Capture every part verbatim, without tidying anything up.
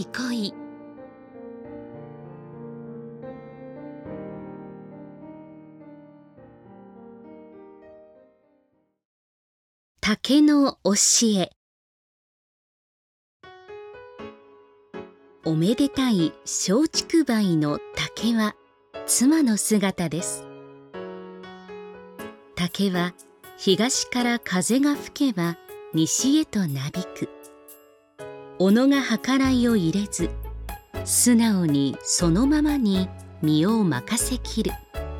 憩い。竹の教え。おめでたい松竹梅の竹は妻の姿です。竹は東から風が吹けば西へとなびく。己が計らいを入れず、素直にそのままに身を任せきる。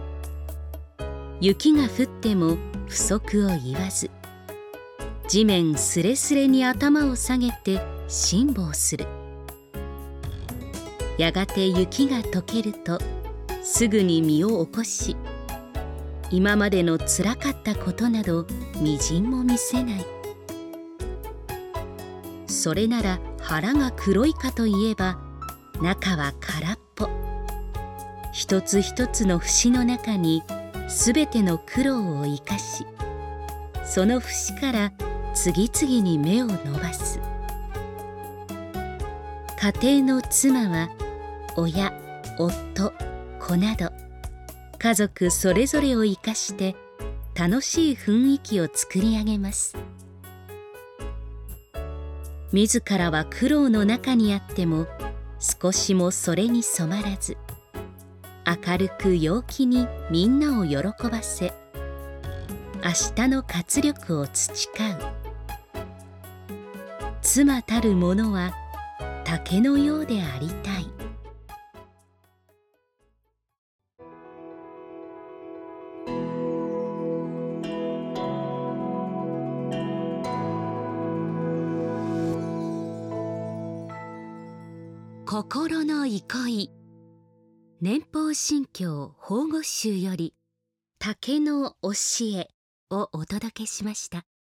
雪が降っても不足を言わず、地面すれすれに頭を下げて辛抱する。やがて雪が溶けるとすぐに身を起こし、今までのつらかったことなどみじんも見せない。それなら腹が黒いかといえば、中は空っぽ。一つ一つの節の中にすべての苦労を生かし、その節から次々に芽を伸ばす。家庭の妻は親、夫、子など家族それぞれを生かして楽しい雰囲気を作り上げます。自らは苦労の中にあっても少しもそれに染まらず、明るく陽気にみんなを喜ばせ、明日の活力を培う。妻たるものは竹のようでありたい。心の憩い。年宝新教法語集より竹の教えをお届けしました。